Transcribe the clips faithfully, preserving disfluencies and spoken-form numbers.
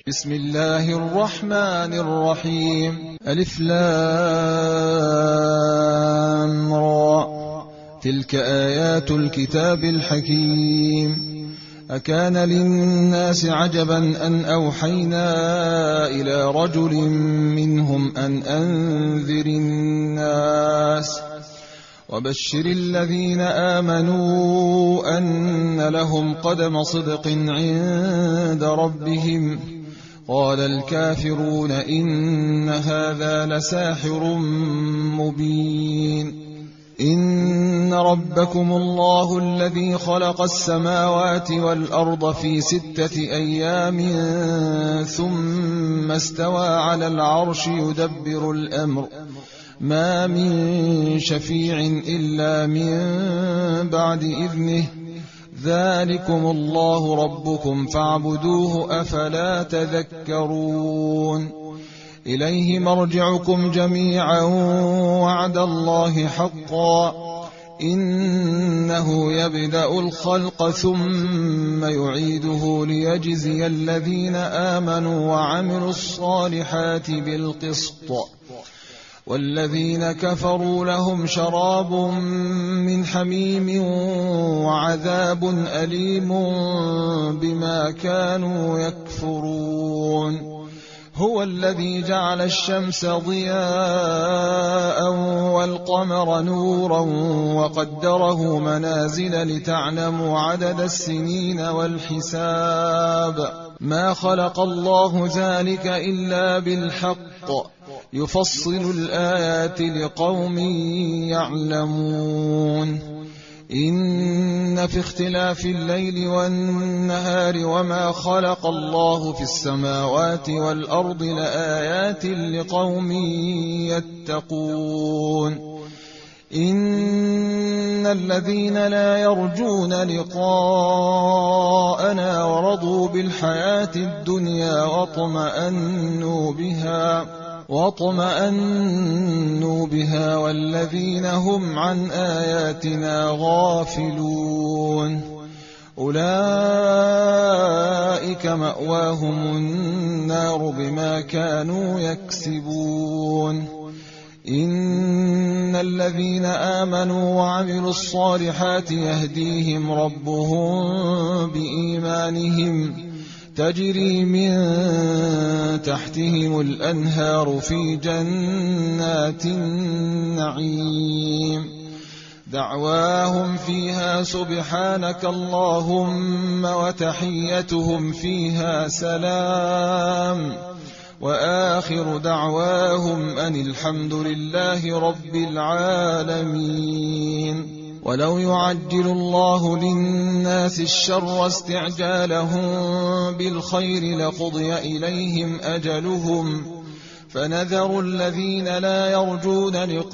بسم الله الرحمن الرحيم. ألف لام را. تلك آيات الكتاب الحكيم. أكان للناس عجبا أن أوحينا إلى رجل منهم أن أنذر الناس وبشر الذين آمنوا أن لهم قدم صدق عند ربهم. قال الكافرون إن هذا لساحر مبين. إن ربكم الله الذي خلق السماوات والأرض في ستة أيام ثم استوى على العرش يدبر الأمر ما من شفيع إلا من بعد إذنه ذلكم الله ربكم فاعبدوه أفلا تذكرون. إليه مرجعكم جميعا وعد الله حقا إنه يبدأ الخلق ثم يعيده ليجزي الذين آمنوا وعملوا الصالحات بالقسط والذين كفروا لهم شراب من حميم وعذاب أليم بما كانوا يكفرون. هو الذي جعل الشمس ضياء والقمر نورا وقدره منازل لتعلموا عدد السنين والحساب ما خلق الله ذلك إلا بالحق يفصل الآيات لقوم يعلمون. إن في اختلاف الليل والنهار وما خلق الله في السماوات والأرض لآيات لقوم يتقون. إن الذين لا يرجون لقاءنا ورضوا بالحياة الدنيا واطمأنوا بها واطمأنوا بها والذين هم عن آياتنا غافلون أولئك مأواهم النار بما كانوا يكسبون. إن الذين آمنوا وعملوا الصالحات يهديهم ربهم بإيمانهم تجري من تحتهم الأنهار في جنات النعيم دعواهم فيها سبحانك اللهم وتحيتهم فيها سلام وآخر دعواهم أن الحمد لله رب العالمين. ولو يعجل الله للناس الشر استعجالهم بالخير لقضي إليهم أجلهم فنذر الذين لا يرجون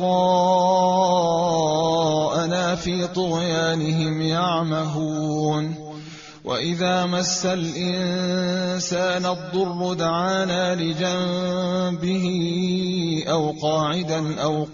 لقاءنا في طغيانهم يعمهون. وإذا مس الإنسان الضر دعانا لجنبه أو قاعدا أو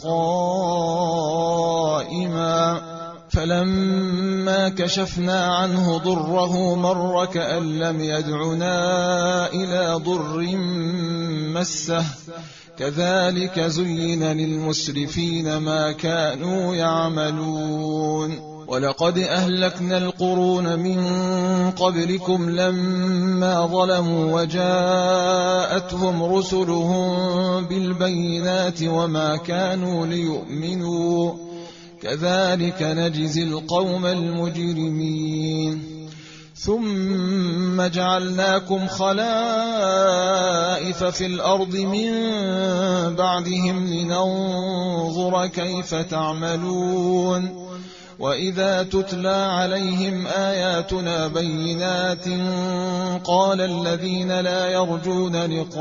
قائما فلما كشفنا عنه ضره مر كأن لم يدعنا إلى ضر مسه كذلك زين للمسرفين ما كانوا يعملون. ولقد أهلكنا القرون من قبلكم لما ظلموا وجاءتهم رسلهم بالبينات وما كانوا ليؤمنوا كذلك نجزي القوم المجرمين. ثم جعلناكم خلائف في الأرض من بعدهم لننظر كيف تعملون. وإذا تتلى عليهم آياتنا بينات قال الذين لا يرجون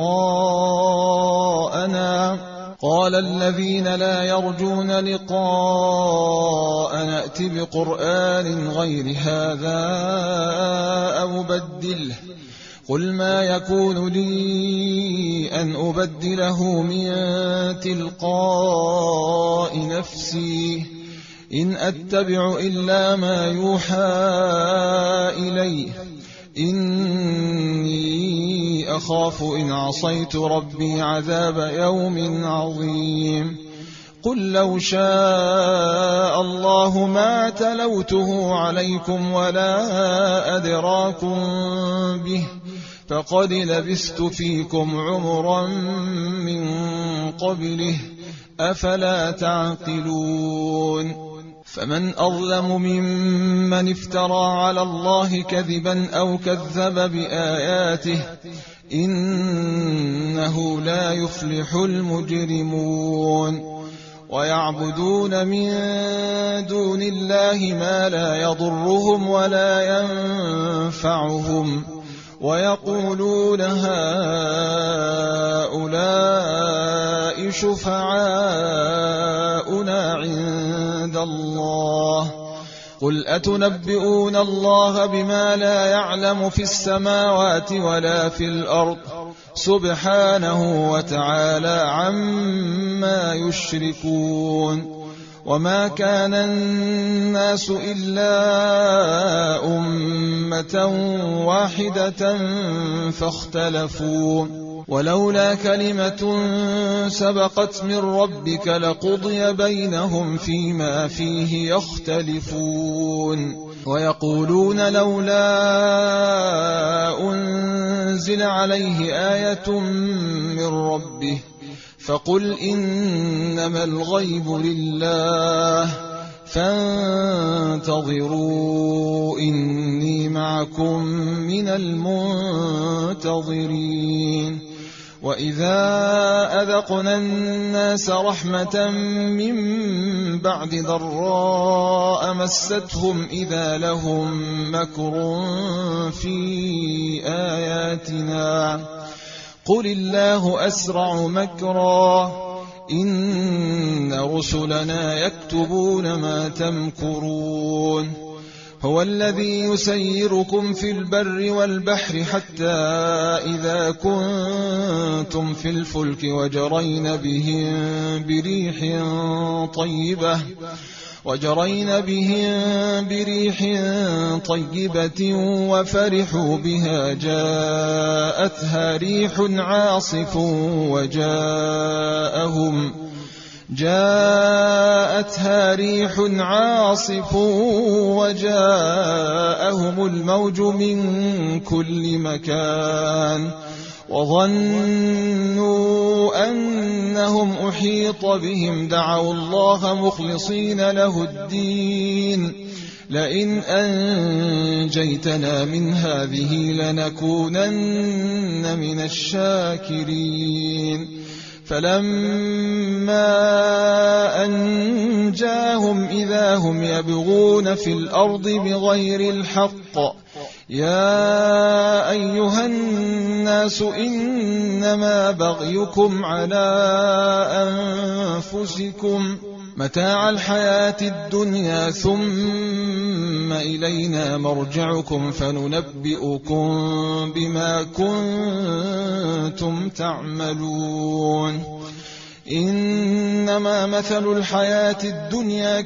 لقاءنا قال الذين لا يرجون لقاءنا ائت بقرآن غير هذا أو بدله قل ما يكون لي أن أبدله من تلقاء نفسي إن أتبع إلا ما يوحى إلي إني إني أخاف إن عصيت ربي عذاب يوم عظيم قل لو شاء الله ما تلوته عليكم ولا أدراكم به فقد لبثت فيكم عمرا من قبله أفلا تعقلون فمن أظلم ممن افترى على الله كذبا أو كذب بآياته إنه لا يفلح المجرمون ويعبدون من دون الله ما لا يضرهم ولا ينفعهم ويقولون هؤلاء شفعاؤنا عند الله قل أتنبئون الله بما لا يعلم في السماوات ولا في الأرض سبحانه وتعالى عما يشركون وما كان الناس إلا أمة واحدة فاختلفوا ولولا كلمة سبقت من ربك لقضي بينهم فيما فيه يختلفون ويقولون لولا أنزل عليه آية من ربه فقل إنما الغيب لله فانتظروا إني معكم من المنتظرين وإذا أذقنا الناس رحمة من بعد ضراء مستهم إذا لهم مكر في آياتنا قل الله أسرع مكرا إن رسلنا يكتبون ما تمكرون هو الذي يسيركم في البر والبحر حتى إذا كنتم في الفلك وجرين بهم بريح طيبة وجرين بهم بريح طيبة وفرحوا بها جاءتها ريح عاصف وجاءهم جاءتها ريح عاصف وجاءهم الموج من كل مكان وظنوا أنهم أحيط بهم دعوا الله مخلصين له الدين لئن أنجيتنا من هذه لنكونن من الشاكرين فلما أنجاهم إذا هم يبغون في الأرض بغير الحق يا أيها الناس إنما بغيكم على أنفسكم متاع الحياة الدنيا ثم إلينا مرجعكم فننبئكم بما كنتم تعملون إنما مثل الحياة الدنيا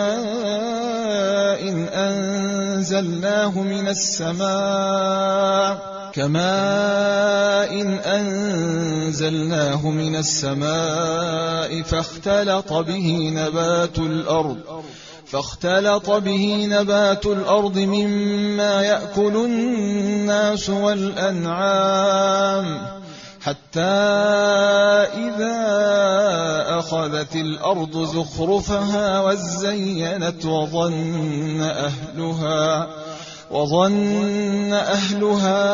كماء إن أنزلناه من السماء كماء إن أنزلناه من السماء فاختلط به نبات الأرض فاختلط به نبات الأرض مما يأكل الناس والأنعام حتى إذا أخذت الأرض زخرفها وزينت وظن أهلها وظن أهلها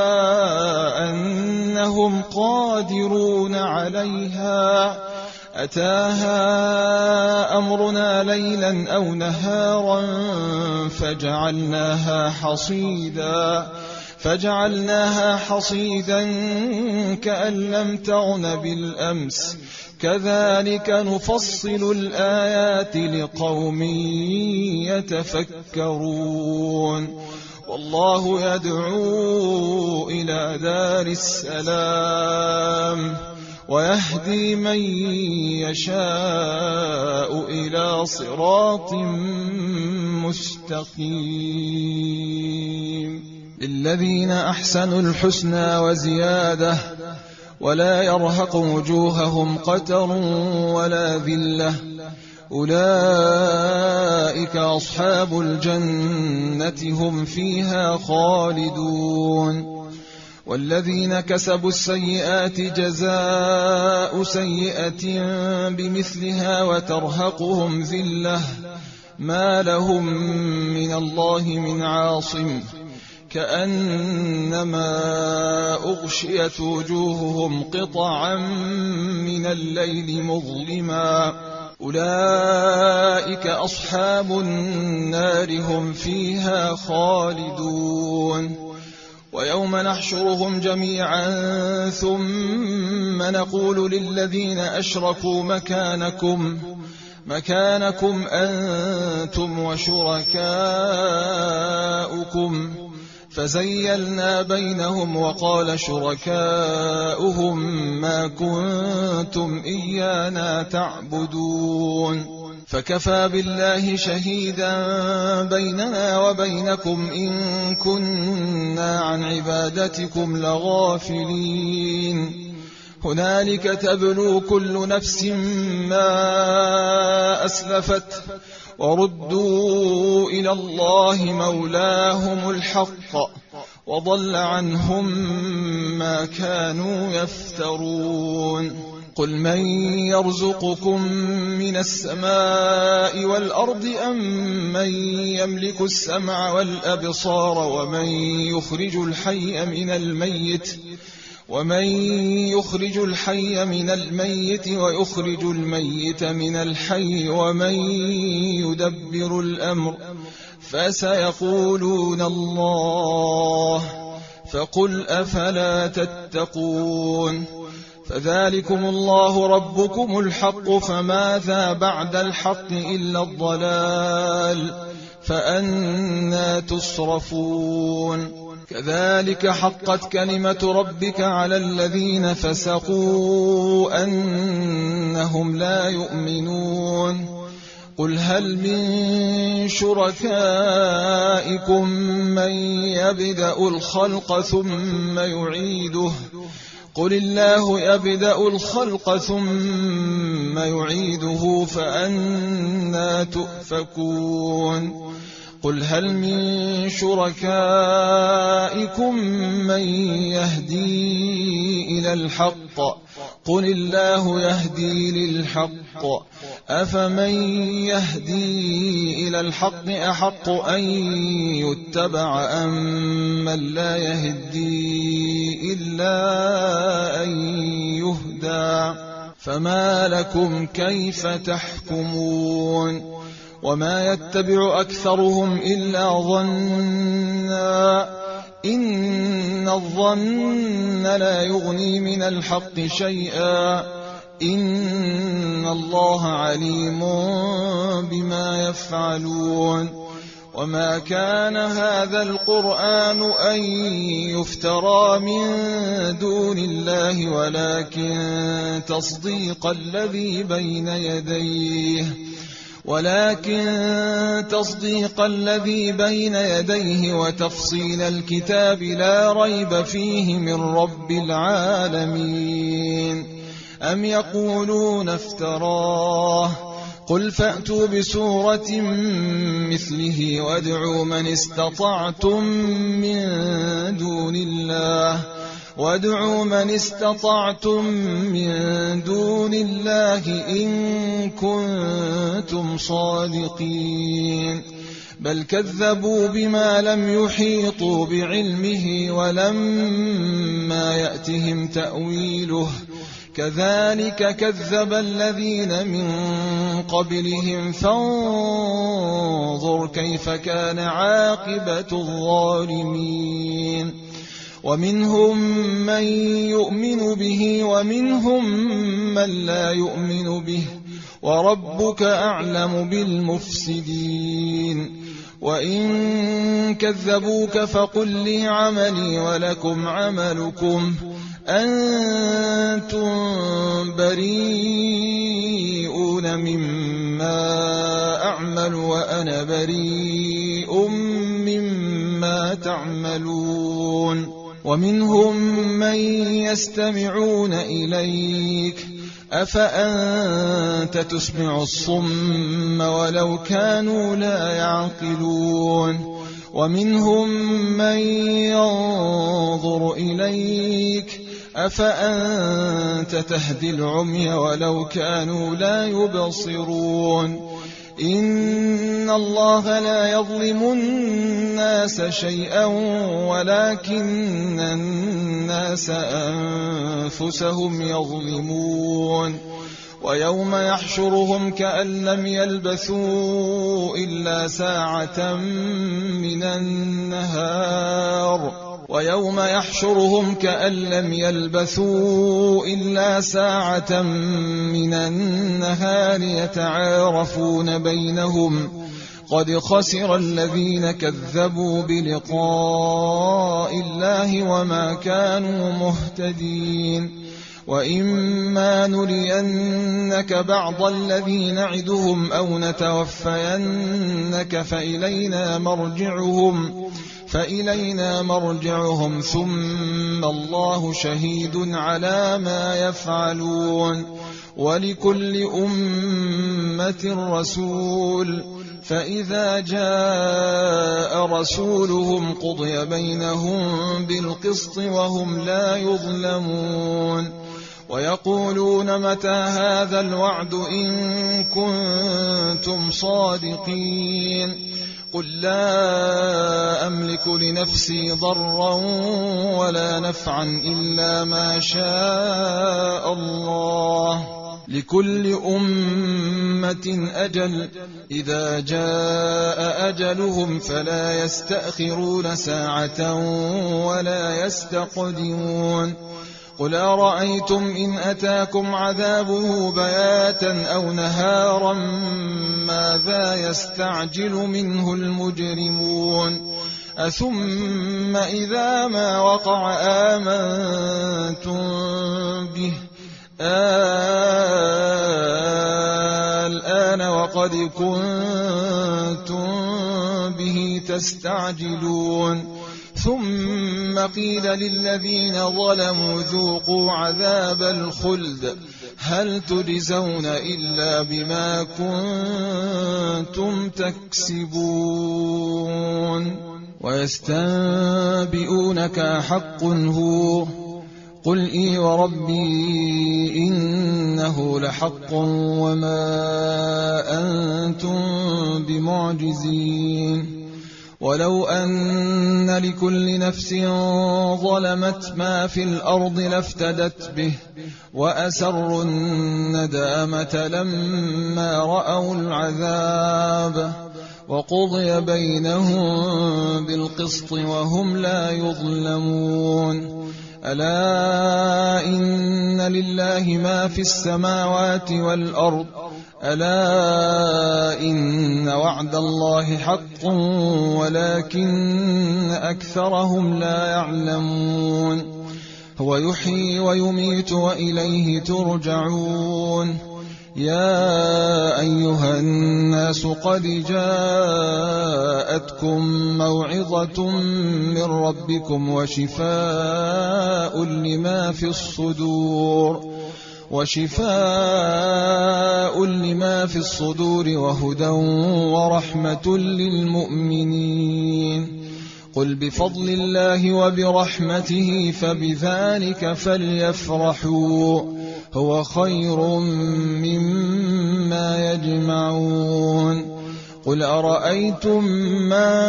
أنهم قادرون عليها أتاها أمرنا ليلا أو نهارا فجعلناها حصيدا فجعلناها حصيدا كأن لم تغن بالأمس كذلك نفصل الآيات لقوم يتفكرون والله يدعو إلى دار السلام ويهدي من يشاء إلى صراط مستقيم للذين أحسنوا الحسنى وزيادة ولا يرهق وجوههم قتر ولا ذلة أولئك أصحاب الجنة هم فيها خالدون والذين كسبوا السيئات جزاء سيئة بمثلها وترهقهم ذلة ما لهم من الله من عاصم كأنما أغشيت وجوههم قطعا من الليل مظلما أولئك أصحاب النار هم فيها خالدون ويوم نحشرهم جميعا ثم نقول للذين أشركوا مكانكم مكانكم أنتم وشركاؤكم فزيلنا بينهم وقال شركاؤهم ما كنتم إيانا تعبدون فكفى بالله شهيدا بيننا وبينكم إن كنا عن عبادتكم لغافلين هنالك تبلو كل نفس ما أسلفت وردوا إلى الله مولاهم الحق وضل عنهم ما كانوا يفترون قل من يرزقكم من السماء والأرض أم من يملك السمع والأبصار ومن يخرج الحي من الميت ومن يخرج الحي من الميت ويخرج الميت من الحي ومن يدبر الأمر فسيقولون الله فقل أفلا تتقون فذلكم الله ربكم الحق فماذا بعد الحق إلا الضلال فأنى تصرفون كذلك حقت كلمة ربك على الذين فسقوا أنهم لا يؤمنون قل هل من شركائكم من يبدأ الخلق ثم يعيده قل الله يبدأ الخلق ثم يعيده فأنى تؤفكون قل هل من شركائكم من يهدي إلى الحق قل الله يهدي للحق أفمن يهدي إلى الحق أحق أن يتبع أم من لا يهدي إلا أن يهدى فما لكم كيف تحكمون وما يتبع أكثرهم إلا ظنا إن الظن لا يغني من الحق شيئا إن الله عليم بما يفعلون وما كان هذا القرآن أن يفترى من دون الله ولكن تصديق الذي بين يديه ولكن تصديق الذي بين يديه وتفصيل الكتاب لا ريب فيه من رب العالمين أم يقولون افتراه قل فأتوا بسورة مثله وادعوا من استطعتم من دون الله وادعوا من استطعتم من دون الله إن كنتم صادقين بل كذبوا بما لم يحيطوا بعلمه ولما يأتهم تأويله كذلك كذب الذين من قبلهم فانظر كيف كان عاقبة الظالمين ومنهم من يؤمن به ومنهم من لا يؤمن به وربك أعلم بالمفسدين وإن كذبوك فقل لي عملي ولكم عملكم أنتم بريئون مما أعمل وأنا بريء مما تعملون ومنهم من يستمعون إليك أفأنت تسمع الصم ولو كانوا لا يعقلون ومنهم من ينظر إليك أفأنت تهدي العمي ولو كانوا لا يبصرون إن الله لا يظلم الناس شيئا ولكن الناس أنفسهم يظلمون ويوم يحشرهم كأن لم يلبثوا إلا ساعة من النهار ويوم يحشرهم كأن لم يلبثوا إلا ساعة من النهار يتعارفون بينهم قد خسر الذين كذبوا بلقاء الله وما كانوا مهتدين وإما نرينك بعض الذي نعدهم أو نتوفينك فإلينا مرجعهم فإلينا مرجعهم ثم الله شهيد على ما يفعلون ولكل أمة رسول فإذا جاء رسولهم قضي بينهم بالقسط وهم لا يظلمون ويقولون متى هذا الوعد إن كنتم صادقين قل لا أملك لنفسي ضرا ولا نفعا إلا ما شاء الله لكل أمة أجل إذا جاء أجلهم فلا يستأخرون ساعة ولا يستقدمون قل أرأيتم إن أتاكم عذابه بياتا أو نهارا ماذا يستعجل منه المجرمون أثم إذا ما وقع آمنتم به الآن وقد كنتم به تستعجلون ثم قيل للذين ظلموا ذوقوا عذاب الخلد هل تجزون إلا بما كنتم تكسبون ويستنبئونك أحق هو قل إي وربي إنه لحق وما أنتم بمعجزين ولو أن لكل نفس ظلمت ما في الأرض لافتدت به وأسروا الندامة لما رأوا العذاب وقضي بينهم بالقسط وهم لا يظلمون ألا إن لله ما في السماوات والأرض ألا إن وعد الله حق ولكن أكثرهم لا يعلمون هو يحيي ويميت وإليه ترجعون يا أيها الناس قد جاءتكم موعظة من ربكم وشفاء لما في الصدور وشفاء لما في الصدور وهدى ورحمة للمؤمنين قل بفضل الله وبرحمته فبذلك فليفرحوا هو خير مما يجمعون قل أرأيتم ما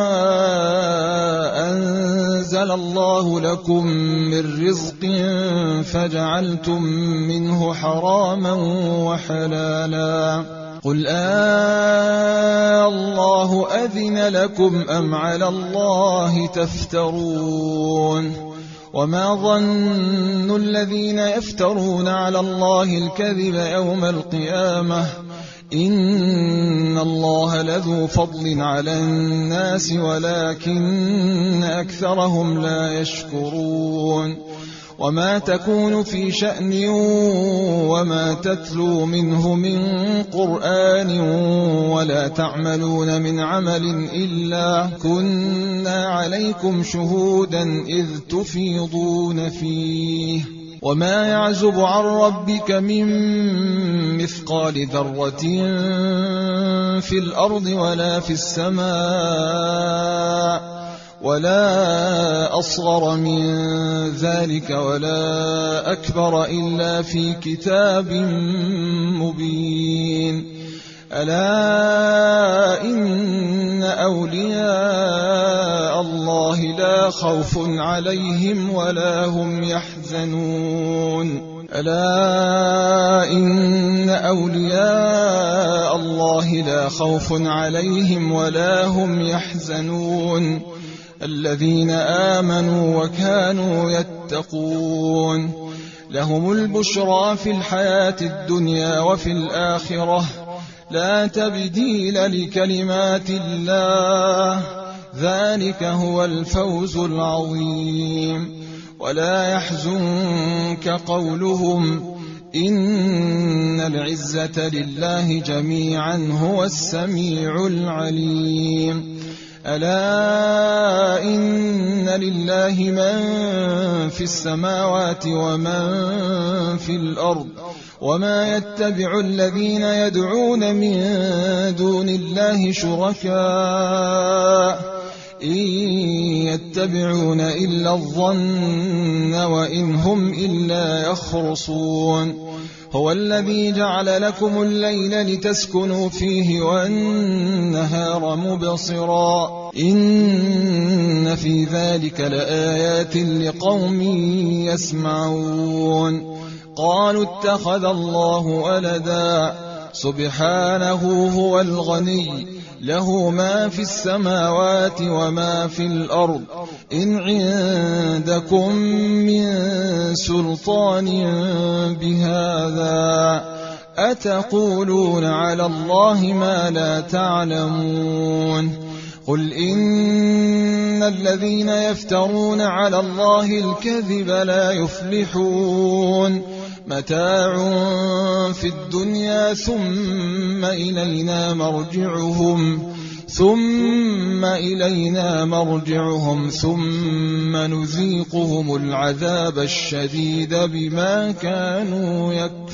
أنزل الله لكم من رزق فجعلتم منه حراما وحلالا قل آه الله أذن لكم أم على الله تفترون وما ظن الذين يفترون على الله الكذب يوم القيامة إن الله لذو فضل على الناس ولكن أكثرهم لا يشكرون وما تكون في شأن وما تتلو منه من قرآن ولا تعملون من عمل إلا كنا عليكم شهودا إذ تفيضون فيه وما يعزب عن ربك من مثقال ذرة في الأرض ولا في السماء ولا أصغر من ذلك ولا أكبر إلا في كتاب مبين ألا إن أولياء الله لا خوف عليهم ولا هم يحزنون ألا إن أولياء الله لا خوف عليهم ولا هم يحزنون الذين آمنوا وكانوا يتقون لهم البشرى في الحياة الدنيا وفي الآخرة لا تبديل لكلمات الله ذلك هو الفوز العظيم ولا يحزنك قولهم إن العزة لله جميعا هو السميع العليم ألا إن لله من في السماوات ومن في الأرض وما يتبع الذين يدعون من دون الله شركاء إن يتبعون إلا الظن وإن هم إلا يخرصون هو الذي جعل لكم الليل لتسكنوا فيه والنهار مبصرا إن في ذلك لآيات لقوم يسمعون قالوا اتخذ الله ولدا سبحانه هو الغني له ما في السماوات وما في الأرض إن عندكم من سلطان بهذا أتقولون على الله ما لا تعلمون قل إن الذين يفترون على الله الكذب لا يفلحون متاع في الدنيا ثم إلينا مرجعهم ثم إلينا مرجعهم ثم نذيقهم العذاب الشديد بما كانوا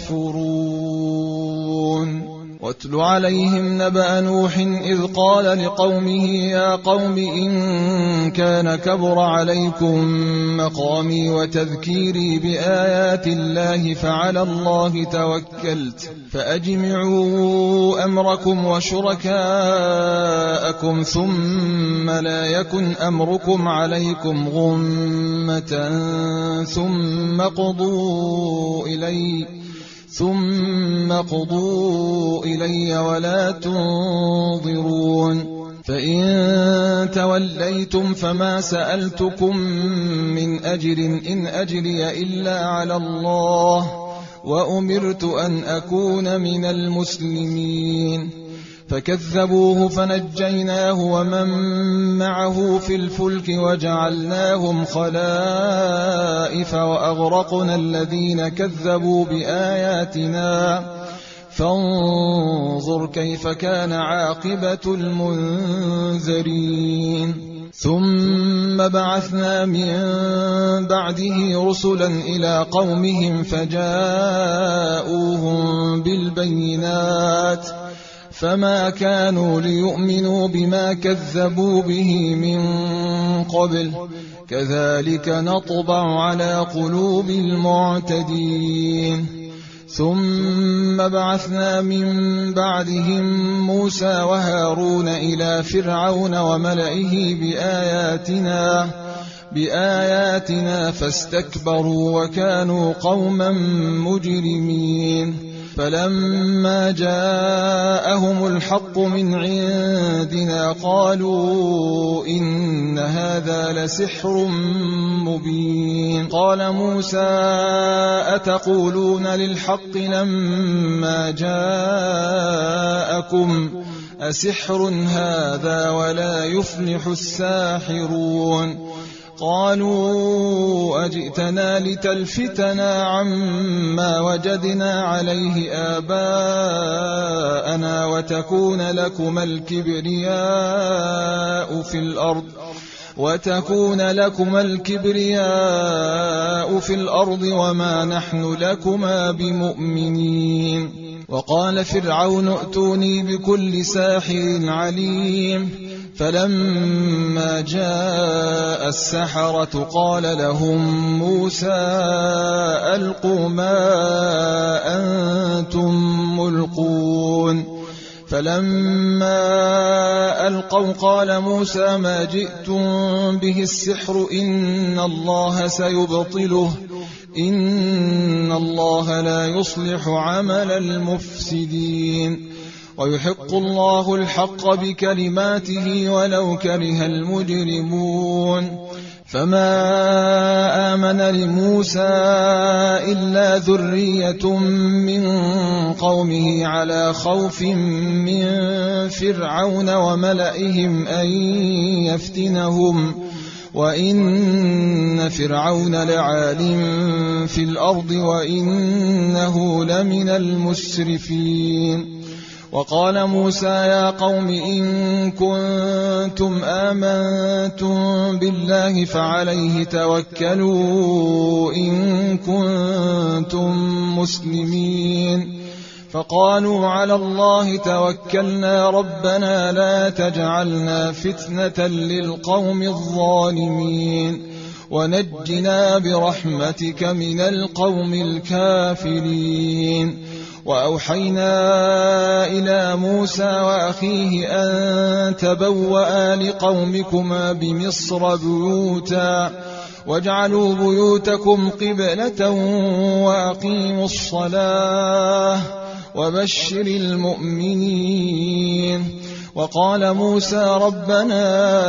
يكفرون واتل عليهم نبأ نوح إذ قال لقومه يا قوم إن كان كبر عليكم مقامي وتذكيري بآيات الله فعلى الله توكلت فأجمعوا أمركم وشركاءكم ثم لا يكن أمركم عليكم غمة ثم قضوا إلي ثم قضوا إلي ولا تنظرون فإن توليتم فما سألتكم من أجر إن أجري إلا على الله وأمرت أن أكون من المسلمين فكذبوه فنجيناه ومن معه في الفلك وجعلناهم خلائف وأغرقنا الذين كذبوا بآياتنا فانظر كيف كان عاقبة المنذرين ثم بعثنا من بعده رسلا إلى قومهم فجاءوهم بالبينات فما كانوا ليؤمنوا بما كذبوا به من قبل كذلك نطبع على قلوب المعتدين ثم بعثنا من بعدهم موسى وهارون إلى فرعون وملئه بآياتنا بآياتنا فاستكبروا وكانوا قوما مجرمين فلما جاءهم الحق من عندنا قالوا إن هذا لسحر مبين قال موسى أتقولون للحق لما جاءكم أسحر هذا ولا يفلح الساحرون قالوا أجئتنا لتلفتنا عما وجدنا عليه آباءنا وتكون لكما الكبرياء في الأرض وتكون لكما الكبرياء في الأرض وما نحن لكما بمؤمنين. وقال فرعون ائتوني بكل ساحر عليم. فلما جاء السحرة قال لهم موسى ألقوا ما أنتم ملقون. فلما ألقوا قال موسى ما جئتم به السحر إن الله سيبطله إن الله لا يصلح عمل المفسدين ويحق الله الحق بكلماته ولو كره المجرمون. فما آمن لموسى إلا ذرية من قومه على خوف من فرعون وملئهم أن يفتنهم وإن فرعون لعال في الأرض وإنه لمن المسرفين. وقال موسى يا قوم إن كنتم آمنتم بالله فعليه توكلوا إن كنتم مسلمين. فقالوا على الله توكلنا ربنا لا تجعلنا فتنة للقوم الظالمين ونجنا برحمتك من القوم الكافرين. وأوحينا إلى موسى وأخيه أن تبوأ لقومكما بمصر بيوتا واجعلوا بيوتكم قبلة وأقيموا الصلاة وبشر المؤمنين. وقال موسى ربنا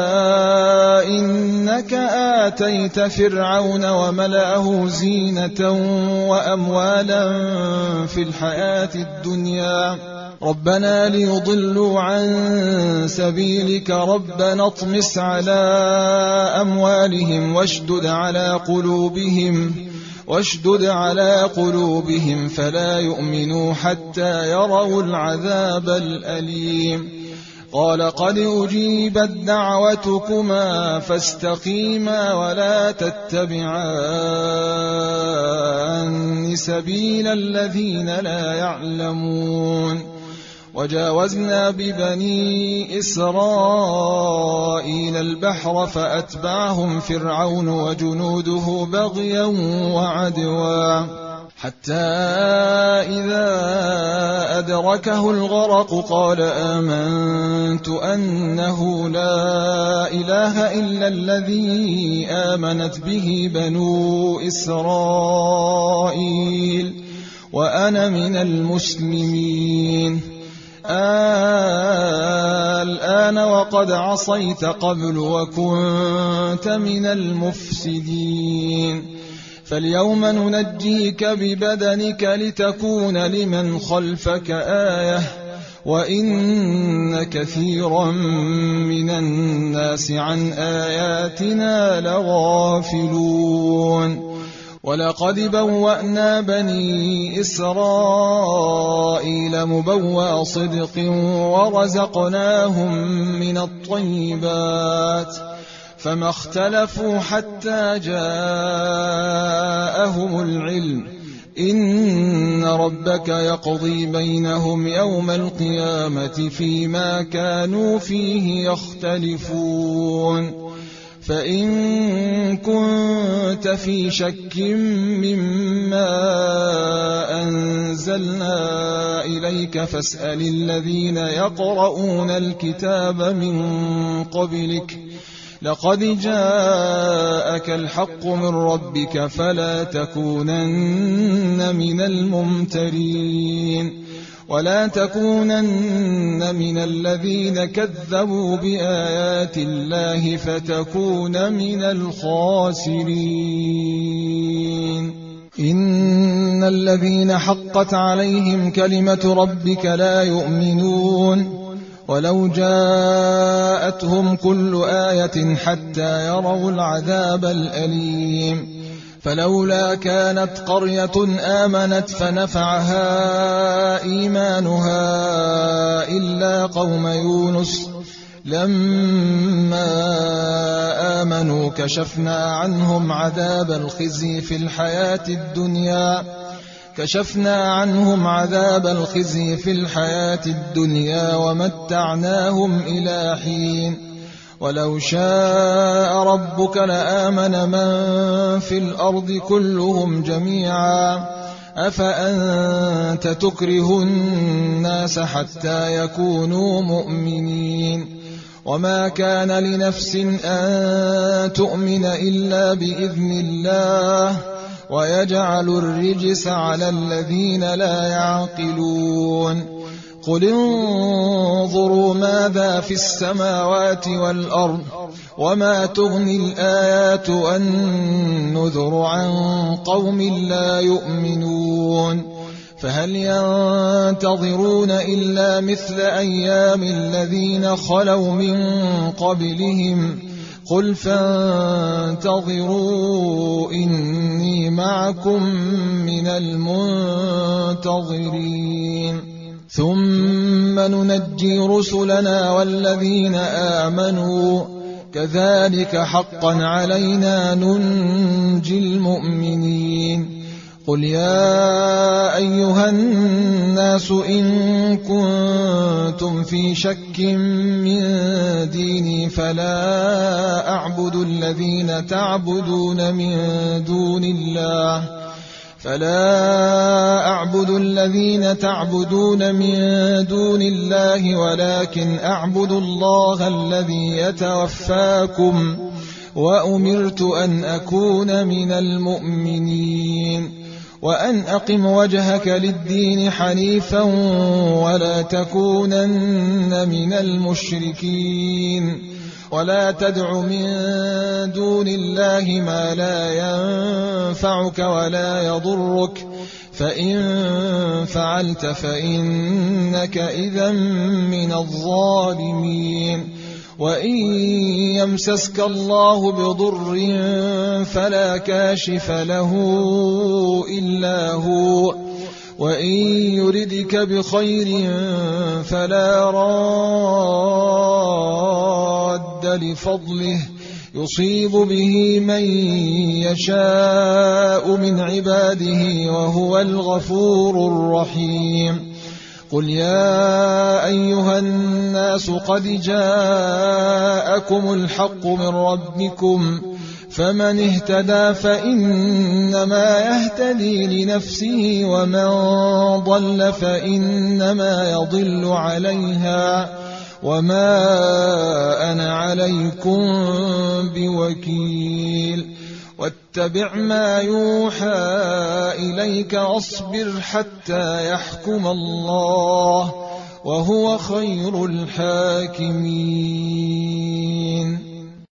إنك آتيت فرعون وملأه زينة وأموالا في الحياة الدنيا ربنا ليضلوا عن سبيلك ربنا اطمس على أموالهم واشدد على قلوبهم واشدد على قلوبهم فلا يؤمنوا حتى يروا العذاب الأليم. قال قد أجيبت دعوتكما فاستقيما ولا تتبعان سبيل الذين لا يعلمون. وجاوزنا ببني إسرائيل البحر فأتبعهم فرعون وجنوده بغيا وعدوا حتى إذا أدركه الغرق قال آمنت أنه لا إله إلا الذي آمنت به بنو إسرائيل وأنا من المسلمين. الآن وقد عصيت قبل وكنت من المفسدين فاليوم ننجيك ببدنك لتكون لمن خلفك آية وإن كثيرا من الناس عن آياتنا لغافلون. ولقد بوأنا بني إسرائيل مبوأ صدق ورزقناهم من الطيبات فما اختلفوا حتى جاءهم العلم إن ربك يقضي بينهم يوم القيامة فيما كانوا فيه يختلفون. فإن كنت في شك مما أنزلنا إليك فاسأل الذين يقرؤون الكتاب من قبلك لقد جاءك الحق من ربك فلا تكونن من الممترين ولا تكونن من الذين كذبوا بآيات الله فتكون من الخاسرين. إن الذين حقت عليهم كلمة ربك لا يؤمنون ولو جاءتهم كل آية حتى يروا العذاب الأليم فلولا كانت قرية آمنت فنفعها إيمانها إلا قوم يونس لما آمنوا كشفنا عنهم عذاب الخزي في الحياة الدنيا كشفنا عنهم عذاب الخزي في الحياة الدنيا ومتعناهم إلى حين ولو شاء ربك لآمن من في الأرض كلهم جميعا أفأنت تكره الناس حتى يكونوا مؤمنين وما كان لنفس أن تؤمن إلا بإذن الله ويجعل الرجس على الذين لا يعقلون قل انظروا ماذا في السماوات والأرض وما تغني الآيات والنذر عن قوم لا يؤمنون فهل ينتظرون إلا مثل أيام الذين خلوا من قبلهم قل فانتظروا إني معكم من المنتظرين ثم ننجي رسلنا والذين آمنوا كذلك حقا علينا ننجي المؤمنين قل يا أيها الناس إن كنتم في شك من ديني فلا أعبد الذين تعبدون من دون الله فلا أعبد الذين تعبدون من دون الله ولكن أعبد الله الذي يتوفاكم وأمرت أن أكون من المؤمنين وأن أقم وجهك للدين حنيفا ولا تكونن من المشركين ولا تدع من دون الله ما لا ينفعك ولا يضرك فإن فعلت فإنك إذا من الظالمين وإن يمسسك الله بضر فلا كاشف له إلا هو وإن يردك بخير فلا راد لفضله يصيب به من يشاء من عباده وهو الغفور الرحيم قل يا أيها الناس قد جاءكم الحق من ربكم فمن اهتدى فإنما يهتدي لنفسه ومن ضل فإنما يضل عليها وما أنا عليكم بوكيل واتبع ما يوحى إليك واصبر حتى يحكم الله وهو خير الحاكمين